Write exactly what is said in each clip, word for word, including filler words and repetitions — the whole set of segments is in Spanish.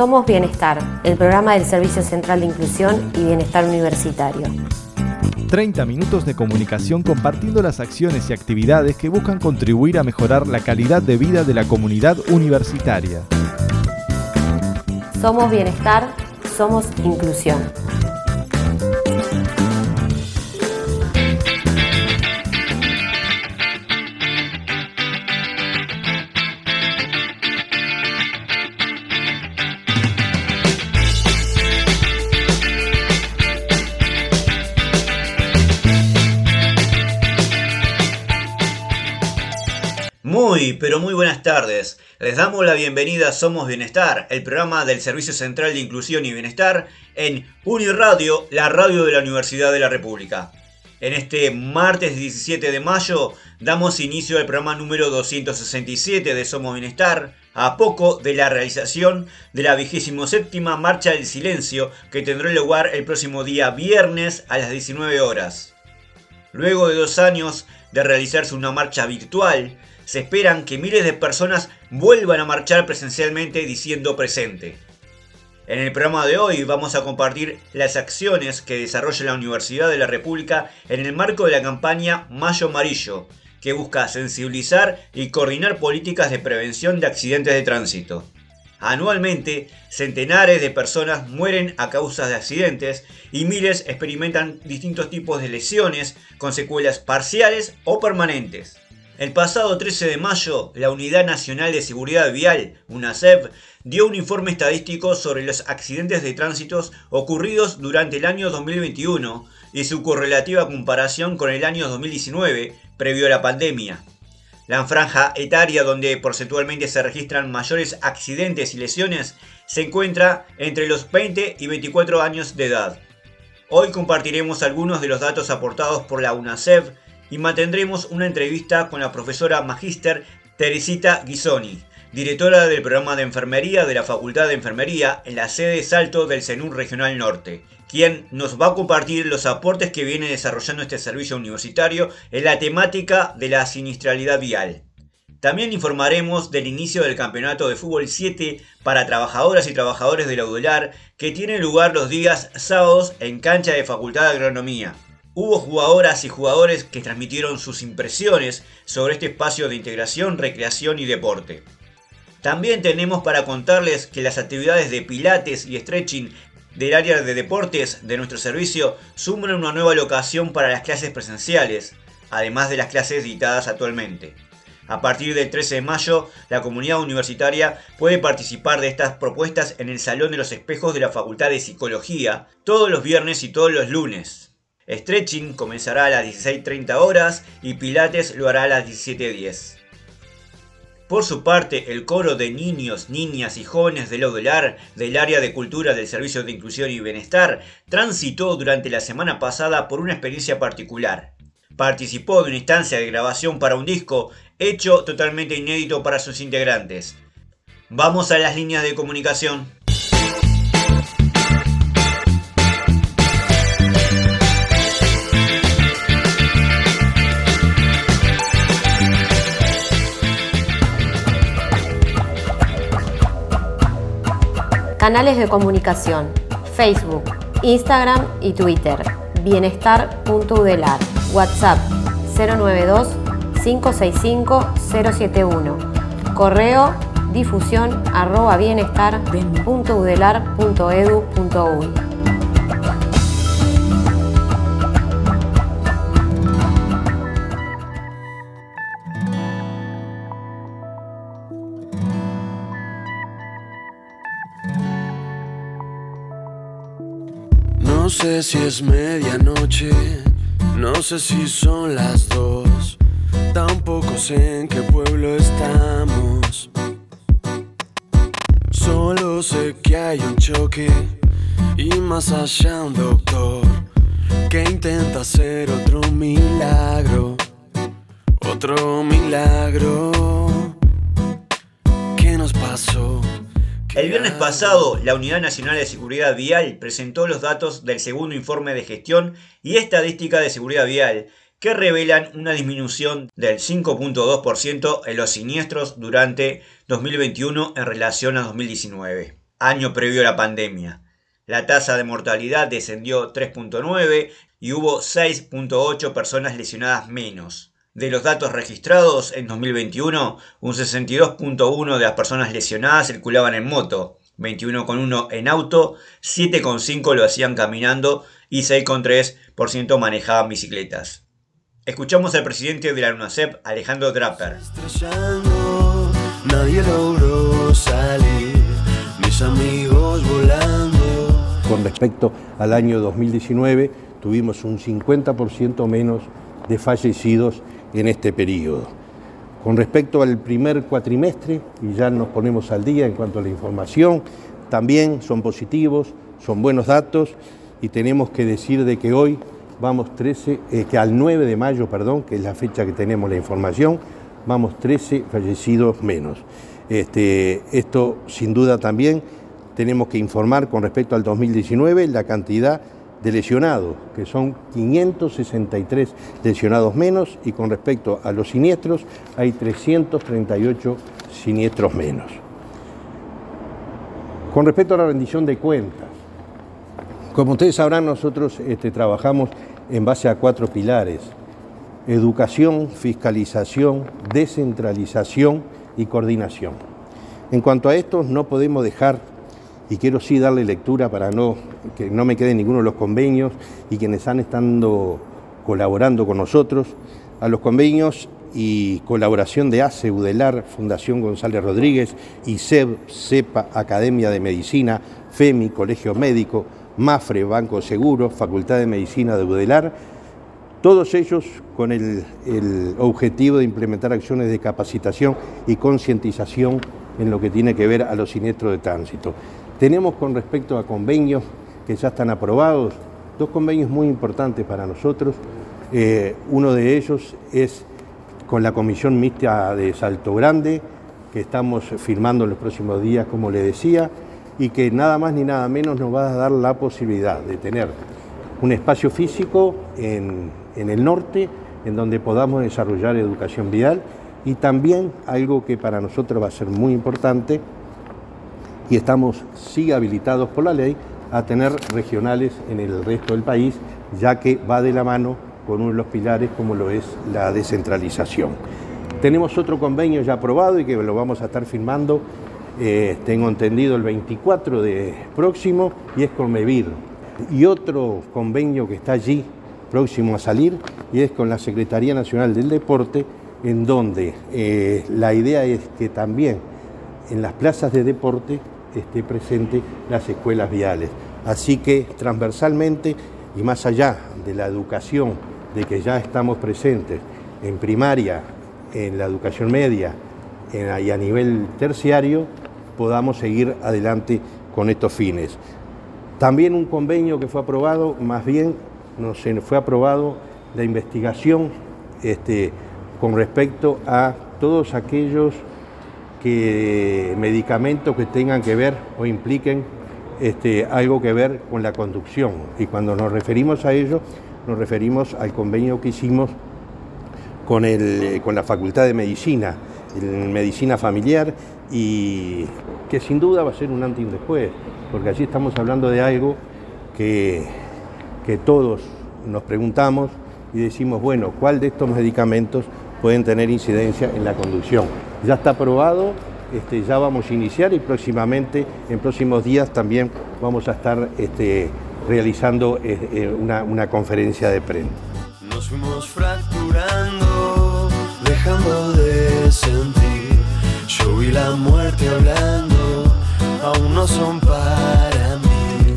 Somos Bienestar, el programa del Servicio Central de Inclusión y Bienestar Universitario. treinta minutos de comunicación compartiendo las acciones y actividades que buscan contribuir a mejorar la calidad de vida de la comunidad universitaria. Somos Bienestar, somos Inclusión. Muy, pero muy buenas tardes. Les damos la bienvenida a Somos Bienestar, el programa del Servicio Central de Inclusión y Bienestar en Uniradio, la radio de la Universidad de la República. En este martes diecisiete de mayo damos inicio al programa número doscientos sesenta y siete de Somos Bienestar, a poco de la realización de la vigésimo séptima Marcha del Silencio, que tendrá lugar el próximo día viernes a las diecinueve horas. Luego de dos años de realizarse una marcha virtual, se esperan que miles de personas vuelvan a marchar presencialmente diciendo presente. En el programa de hoy vamos a compartir las acciones que desarrolla la Universidad de la República en el marco de la campaña Mayo Amarillo, que busca sensibilizar y coordinar políticas de prevención de accidentes de tránsito. Anualmente, centenares de personas mueren a causa de accidentes y miles experimentan distintos tipos de lesiones con secuelas parciales o permanentes. El pasado trece de mayo, la Unidad Nacional de Seguridad Vial, UNASEV, dio un informe estadístico sobre los accidentes de tránsito ocurridos durante el año dos mil veintiuno y su correlativa comparación con el año dos mil diecinueve, previo a la pandemia. La franja etaria donde porcentualmente se registran mayores accidentes y lesiones se encuentra entre los veinte y veinticuatro años de edad. Hoy compartiremos algunos de los datos aportados por la UNASEV y mantendremos una entrevista con la profesora magíster Teresita Ghisoni, directora del programa de enfermería de la Facultad de Enfermería en la sede Salto del CENUR Regional Norte, quien nos va a compartir los aportes que viene desarrollando este servicio universitario en la temática de la siniestralidad vial. También informaremos del inicio del campeonato de fútbol siete para trabajadoras y trabajadores de la UDELAR que tiene lugar los días sábados en cancha de Facultad de Agronomía. Hubo jugadoras y jugadores que transmitieron sus impresiones sobre este espacio de integración, recreación y deporte. También tenemos para contarles que las actividades de pilates y stretching del área de deportes de nuestro servicio suman una nueva locación para las clases presenciales, además de las clases dictadas actualmente. A partir del trece de mayo, la comunidad universitaria puede participar de estas propuestas en el Salón de los Espejos de la Facultad de Psicología, todos los viernes y todos los lunes. Stretching comenzará a las dieciséis treinta horas y Pilates lo hará a las diecisiete diez. Por su parte, el coro de niños, niñas y jóvenes de la UDELAR del área de cultura del Servicio de Inclusión y Bienestar transitó durante la semana pasada por una experiencia particular. Participó de una instancia de grabación para un disco hecho totalmente inédito para sus integrantes. Vamos a las líneas de comunicación. Canales de comunicación: Facebook, Instagram y Twitter. Bienestar punto udelar. WhatsApp cero nueve dos, cinco seis cinco, cero siete uno. Correo difusión arroba bienestar punto udelar punto edu punto uy. No sé si es medianoche, no sé si son las dos, tampoco sé en qué pueblo estamos. Solo sé que hay un choque y más allá un doctor que intenta hacer otro milagro, otro milagro. ¿Qué nos pasó? El viernes pasado, la Unidad Nacional de Seguridad Vial presentó los datos del segundo informe de gestión y estadística de seguridad vial, que revelan una disminución del cinco punto dos por ciento en los siniestros durante dos mil veintiuno en relación a dos mil diecinueve. año previo a la pandemia. La tasa de mortalidad descendió tres punto nueve y hubo seis punto ocho personas lesionadas menos. De los datos registrados en dos mil veintiuno, un sesenta y dos punto uno de las personas lesionadas circulaban en moto, veintiuno punto uno en auto, siete punto cinco lo hacían caminando y seis punto tres por ciento manejaban bicicletas. Escuchamos al presidente de la UNACEP, Alejandro Draper. Nadie logró salir, mis amigos volando. Con respecto al año dos mil diecinueve, tuvimos un cincuenta por ciento menos de fallecidos en este periodo. Con respecto al primer cuatrimestre, y ya nos ponemos al día en cuanto a la información, también son positivos, son buenos datos, y tenemos que decir de que hoy vamos trece, eh, que al nueve de mayo, perdón, que es la fecha que tenemos la información, vamos trece fallecidos menos. Este, esto sin duda también tenemos que informar con respecto al dos mil diecinueve la cantidad de lesionados, que son quinientos sesenta y tres lesionados menos, y con respecto a los siniestros hay trescientos treinta y ocho siniestros menos. Con respecto a la rendición de cuentas, como ustedes sabrán, nosotros este, trabajamos en base a cuatro pilares: educación, fiscalización, descentralización y coordinación. En cuanto a esto, no podemos dejar, y quiero sí darle lectura para no, que no me quede ninguno de los convenios y quienes han estado colaborando con nosotros, a los convenios y colaboración de A C E, UDELAR, Fundación González Rodríguez, I C E B, CEPA, Academia de Medicina, FEMI, Colegio Médico, MAFRE, Banco Seguro, Facultad de Medicina de UDELAR, todos ellos con el, el objetivo de implementar acciones de capacitación y concientización en lo que tiene que ver a los siniestros de tránsito. Tenemos con respecto a convenios que ya están aprobados, dos convenios muy importantes para nosotros. Eh, uno de ellos es con la Comisión Mixta de Salto Grande, que estamos firmando en los próximos días, como le decía, y que nada más ni nada menos nos va a dar la posibilidad de tener un espacio físico en, en el norte, en donde podamos desarrollar educación vial, y también algo que para nosotros va a ser muy importante, y estamos sí habilitados por la ley a tener regionales en el resto del país, ya que va de la mano con uno de los pilares como lo es la descentralización. Tenemos otro convenio ya aprobado y que lo vamos a estar firmando, eh, tengo entendido, el veinticuatro de próximo, y es con MEVIR. Y otro convenio que está allí próximo a salir, y es con la Secretaría Nacional del Deporte, en donde eh, la idea es que también en las plazas de deporte esté presente las escuelas viales. Así que transversalmente, y más allá de la educación, de que ya estamos presentes en primaria, en la educación media en, y a nivel terciario, podamos seguir adelante con estos fines. También un convenio que fue aprobado, más bien no sé, fue aprobado la investigación este, con respecto a todos aquellos que, medicamentos que tengan que ver o impliquen este, algo que ver con la conducción. Y cuando nos referimos a ello, nos referimos al convenio que hicimos con, el, con la Facultad de Medicina, en Medicina Familiar, y que sin duda va a ser un antes y un después, porque allí estamos hablando de algo que, que todos nos preguntamos y decimos, bueno, ¿cuál de estos medicamentos pueden tener incidencia en la conducción? Ya está aprobado, este, ya vamos a iniciar, y próximamente, en próximos días también vamos a estar este, realizando eh, una, una conferencia de prensa. Nos fuimos fracturando, dejando de sentir. Yo y la muerte hablando, aún no son para mí.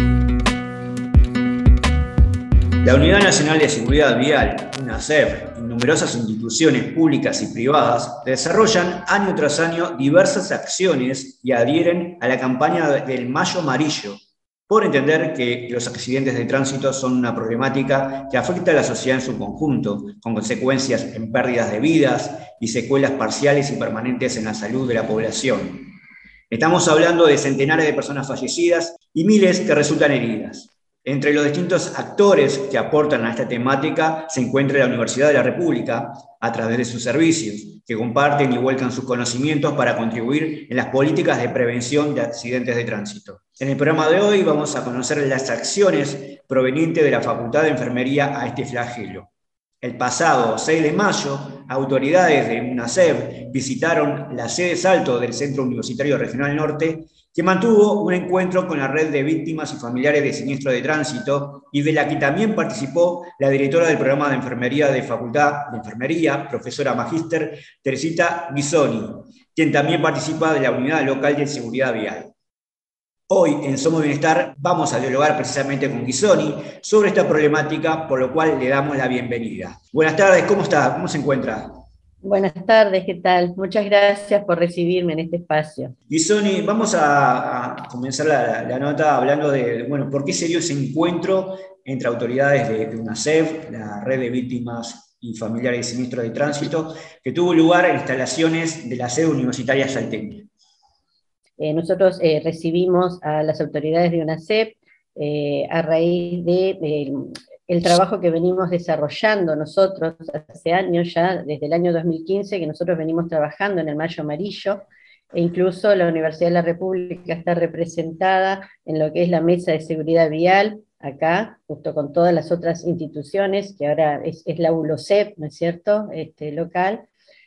La Unidad Nacional de Seguridad Vial, UNACEP, y numerosas instituciones públicas y privadas desarrollan año tras año diversas acciones y adhieren a la campaña del Mayo Amarillo, por entender que los accidentes de tránsito son una problemática que afecta a la sociedad en su conjunto, con consecuencias en pérdidas de vidas y secuelas parciales y permanentes en la salud de la población. Estamos hablando de centenares de personas fallecidas y miles que resultan heridas. Entre los distintos actores que aportan a esta temática se encuentra la Universidad de la República, a través de sus servicios, que comparten y vuelcan sus conocimientos para contribuir en las políticas de prevención de accidentes de tránsito. En el programa de hoy vamos a conocer las acciones provenientes de la Facultad de Enfermería a este flagelo. El pasado seis de mayo, autoridades de UNACEF visitaron la sede Salto del Centro Universitario Regional Norte, que mantuvo un encuentro con la red de víctimas y familiares de siniestros de tránsito, y de la que también participó la directora del programa de enfermería de Facultad de Enfermería, profesora magíster Teresita Ghisoni, quien también participa de la Unidad Local de Seguridad Vial. Hoy en Somos Bienestar vamos a dialogar precisamente con Ghisoni sobre esta problemática, por lo cual le damos la bienvenida. Buenas tardes, ¿cómo está? ¿Cómo se encuentra? Buenas tardes, ¿qué tal? Muchas gracias por recibirme en este espacio. Ghisoni, vamos a, a comenzar la, la nota hablando de, bueno, ¿por qué se dio ese encuentro entre autoridades de, de UNACEF, la red de víctimas y familiares de siniestros de tránsito, que tuvo lugar en instalaciones de la sede universitaria salteña? Eh, nosotros eh, recibimos a las autoridades de UNACEF eh, a raíz de eh, el trabajo que venimos desarrollando nosotros hace años ya, desde el año dos mil quince, que nosotros venimos trabajando en el Mayo Amarillo, e incluso la Universidad de la República está representada en lo que es la Mesa de Seguridad Vial, acá, justo con todas las otras instituciones, que ahora es, es la ULOCEP, ¿no es cierto?, este, local,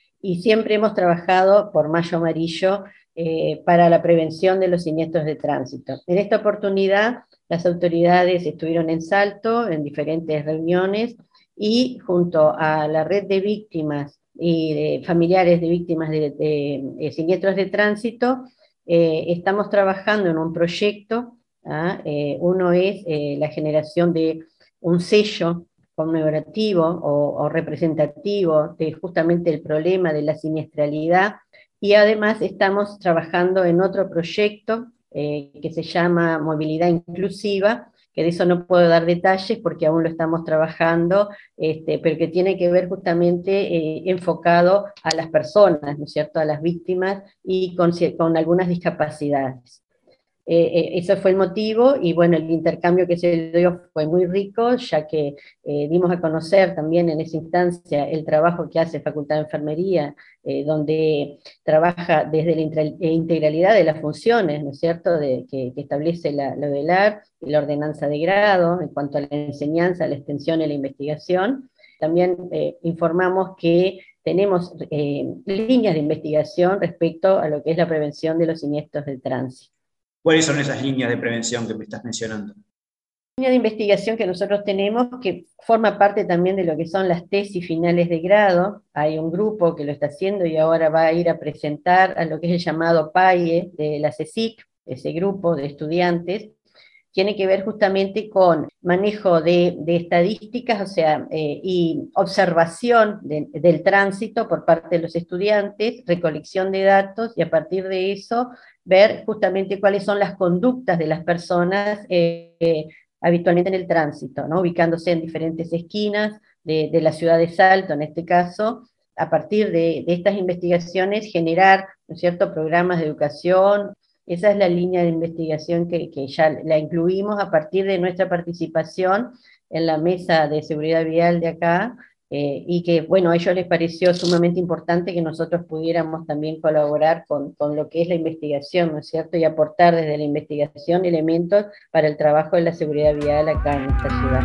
y siempre hemos trabajado por Mayo Amarillo eh, para la prevención de los siniestros de tránsito. En esta oportunidad, las autoridades estuvieron en Salto, en diferentes reuniones, y junto a la red de víctimas y de familiares de víctimas de, de, de siniestros de tránsito, eh, estamos trabajando en un proyecto. ¿ah? Eh, uno es eh, la generación de un sello conmemorativo o, o representativo de justamente el problema de la siniestralidad, y además estamos trabajando en otro proyecto eh, que se llama Movilidad Inclusiva, que de eso no puedo dar detalles porque aún lo estamos trabajando, este, pero que tiene que ver justamente eh, enfocado a las personas, ¿no es cierto?, a las víctimas y con, con algunas discapacidades. Eh, eh, eso fue el motivo, y bueno, el intercambio que se dio fue muy rico, ya que eh, dimos a conocer también en esa instancia el trabajo que hace Facultad de Enfermería, eh, donde trabaja desde la integralidad de las funciones, ¿no es cierto?, de, que, que establece la, la ODELAR y la ordenanza de grado, en cuanto a la enseñanza, la extensión y la investigación. También eh, informamos que tenemos eh, líneas de investigación respecto a lo que es la prevención de los siniestros del tránsito. ¿Cuáles son esas líneas de prevención que me estás mencionando? Línea de investigación que nosotros tenemos, que forma parte también de lo que son las tesis finales de grado. Hay un grupo que lo está haciendo y ahora va a ir a presentar a lo que es el llamado PAIE de la CSIC, ese grupo de estudiantes. Tiene que ver justamente con manejo de, de estadísticas, o sea, eh, y observación de, del tránsito por parte de los estudiantes, recolección de datos, y a partir de eso ver justamente cuáles son las conductas de las personas eh, eh, habitualmente en el tránsito, ¿no? Ubicándose en diferentes esquinas de, de la ciudad de Salto, en este caso. A partir de, de estas investigaciones generar, ¿no es cierto?, programas de educación. Esa es la línea de investigación que, que ya la incluimos a partir de nuestra participación en la mesa de seguridad vial de acá, eh, y que, bueno, a ellos les pareció sumamente importante que nosotros pudiéramos también colaborar con, con lo que es la investigación, ¿no es cierto?, y aportar desde la investigación elementos para el trabajo de la seguridad vial acá en esta ciudad.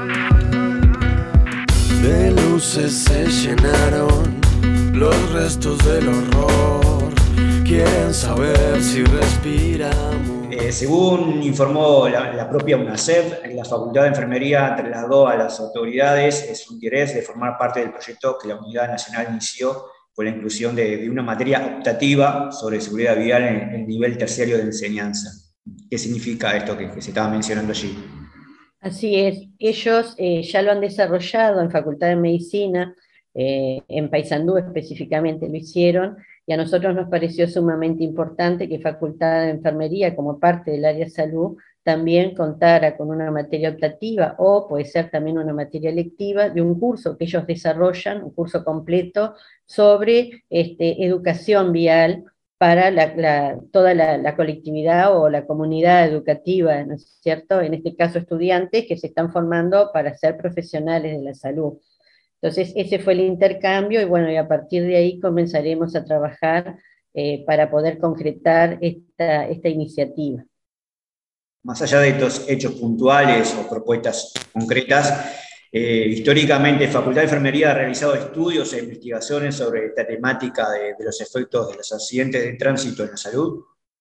De luces se llenaron los restos del horror. Quieren saber si respiramos. Eh, según informó la, la propia UNACEF, la Facultad de Enfermería trasladó a las autoridades su interés de formar parte del proyecto que la Unidad Nacional inició con la inclusión de, de una materia optativa sobre seguridad vial en el nivel terciario de enseñanza. ¿Qué significa esto que, que se estaba mencionando allí? Así es, ellos eh, ya lo han desarrollado en Facultad de Medicina, eh, en Paysandú específicamente lo hicieron, y a nosotros nos pareció sumamente importante que Facultad de Enfermería, como parte del área de salud, también contara con una materia optativa, o puede ser también una materia electiva, de un curso que ellos desarrollan, un curso completo, sobre este, educación vial, para la, la, toda la, la colectividad o la comunidad educativa, ¿no es cierto? En este caso estudiantes que se están formando para ser profesionales de la salud. Entonces ese fue el intercambio y bueno, y a partir de ahí comenzaremos a trabajar eh, para poder concretar esta, esta iniciativa. Más allá de estos hechos puntuales o propuestas concretas, Eh, históricamente, Facultad de Enfermería ha realizado estudios e investigaciones sobre esta temática de, de los efectos de los accidentes de tránsito en la salud.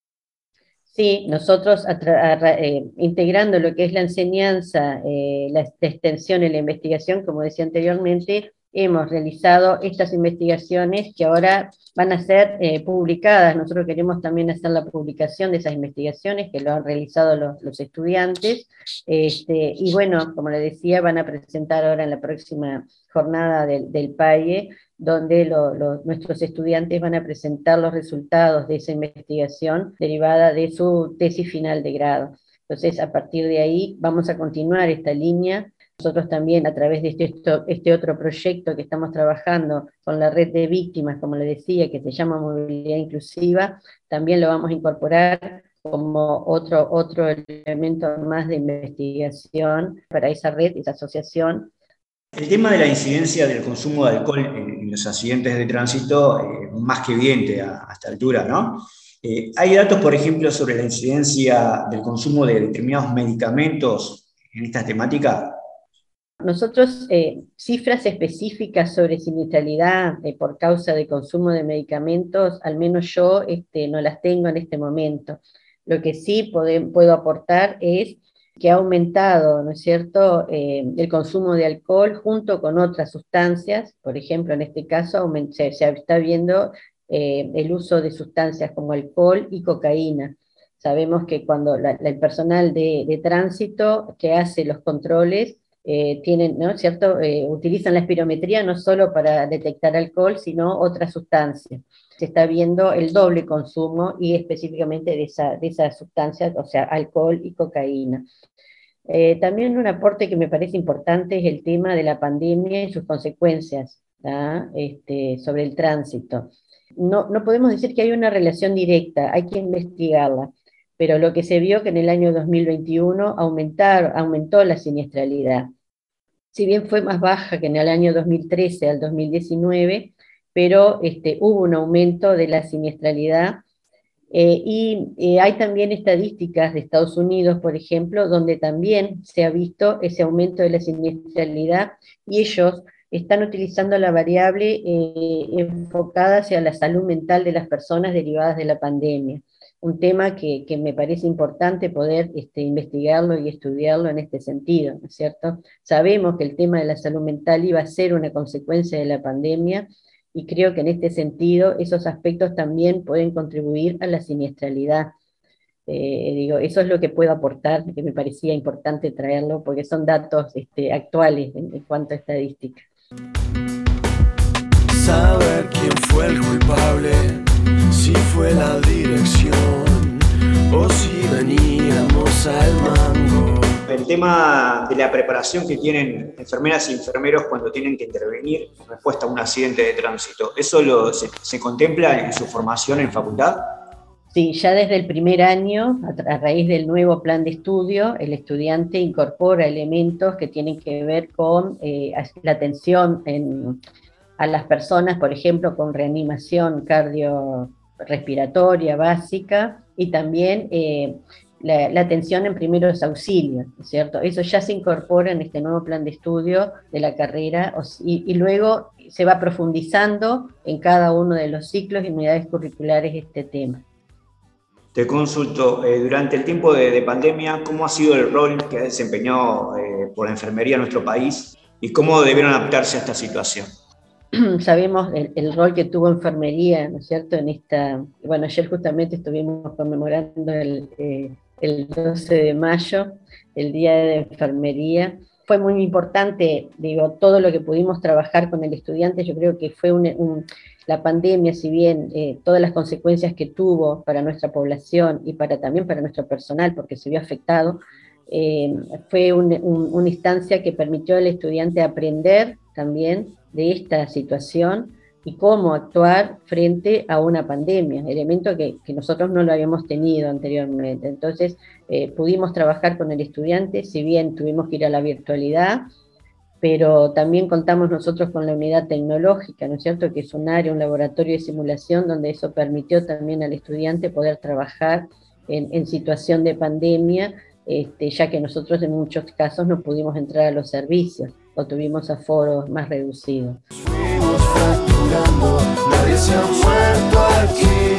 Sí, nosotros a a, eh, integrando lo que es la enseñanza, eh, la, la extensión y la investigación, como decía anteriormente, hemos realizado estas investigaciones que ahora van a ser eh, publicadas. Nosotros queremos también hacer la publicación de esas investigaciones que lo han realizado los, los estudiantes, este, y bueno, como le decía, van a presentar ahora en la próxima jornada del, del PAIE, donde lo, lo, nuestros estudiantes van a presentar los resultados de esa investigación derivada de su tesis final de grado. Entonces, a partir de ahí vamos a continuar esta línea. Nosotros también, a través de este, este otro proyecto que estamos trabajando con la red de víctimas, como le decía, que se llama Movilidad Inclusiva, también lo vamos a incorporar como otro, otro elemento más de investigación para esa red, esa asociación. El tema de la incidencia del consumo de alcohol en, en los accidentes de tránsito, eh, más que evidente a, a esta altura, ¿no? Eh, ¿Hay datos, por ejemplo, sobre la incidencia del consumo de determinados medicamentos en esta temática? Nosotros, eh, cifras específicas sobre siniestralidad eh, por causa de consumo de medicamentos, al menos yo este, no las tengo en este momento. Lo que sí pode, puedo aportar es que ha aumentado, ¿no es cierto?, eh, el consumo de alcohol junto con otras sustancias. Por ejemplo, en este caso se, se está viendo eh, el uso de sustancias como alcohol y cocaína. Sabemos que cuando la, la, el personal de, de tránsito que hace los controles eh, tienen, ¿no es cierto?, eh, utilizan la espirometría no solo para detectar alcohol, sino otras sustancias. Se está viendo el doble consumo y específicamente de esa, de esas sustancias, o sea, alcohol y cocaína. Eh, también un aporte que me parece importante es el tema de la pandemia y sus consecuencias este, sobre el tránsito. No, no podemos decir que hay una relación directa, hay que investigarla, pero lo que se vio que en el año dos mil veintiuno aumentar, aumentó la siniestralidad. Si bien fue más baja que en el año dos mil trece al dos mil diecinueve, pero este, hubo un aumento de la siniestralidad. Eh, y eh, hay también estadísticas de Estados Unidos, por ejemplo, donde también se ha visto ese aumento de la siniestralidad, y ellos están utilizando la variable eh, enfocada hacia la salud mental de las personas derivadas de la pandemia. Un tema que, que me parece importante poder este, investigarlo y estudiarlo en este sentido, ¿no es cierto? Sabemos que el tema de la salud mental iba a ser una consecuencia de la pandemia, y creo que en este sentido esos aspectos también pueden contribuir a la siniestralidad. Eh, digo, eso es lo que puedo aportar, que me parecía importante traerlo, porque son datos este, actuales en, en cuanto a estadística. Saber quién fue el culpable, si fue la dirección o si veníamos al mango. El tema de la preparación que tienen enfermeras y enfermeros cuando tienen que intervenir en respuesta a un accidente de tránsito, ¿eso lo, se, se contempla en su formación en facultad? Sí, ya desde el primer año, a, a raíz del nuevo plan de estudio, el estudiante incorpora elementos que tienen que ver con eh, la atención en, a las personas, por ejemplo, con reanimación cardiorrespiratoria básica, y también eh, La, la atención en primeros auxilios, ¿cierto? Eso ya se incorpora en este nuevo plan de estudio de la carrera, y, y luego se va profundizando en cada uno de los ciclos y unidades curriculares este tema. Te consulto, eh, durante el tiempo de, de pandemia, ¿cómo ha sido el rol que ha desempeñado eh, por la enfermería en nuestro país y cómo debieron adaptarse a esta situación? Sabemos el, el rol que tuvo enfermería, ¿no es cierto?, en esta, bueno, ayer justamente estuvimos conmemorando el, eh, el doce de mayo, el Día de Enfermería. Fue muy importante, digo, todo lo que pudimos trabajar con el estudiante. Yo creo que fue un, un, la pandemia, si bien eh, todas las consecuencias que tuvo para nuestra población y para, también para nuestro personal, porque se vio afectado, eh, fue un, un, una instancia que permitió al estudiante aprender también de esta situación, y cómo actuar frente a una pandemia, elemento que, que nosotros no lo habíamos tenido anteriormente. Entonces eh, pudimos trabajar con el estudiante, si bien tuvimos que ir a la virtualidad, pero también contamos nosotros con la unidad tecnológica, ¿no es cierto?, que es un área, un laboratorio de simulación, donde eso permitió también al estudiante poder trabajar en, en situación de pandemia, este, ya que nosotros en muchos casos no pudimos entrar a los servicios, o tuvimos aforos más reducidos. Fuimos fracturando, nadie se ha muerto aquí.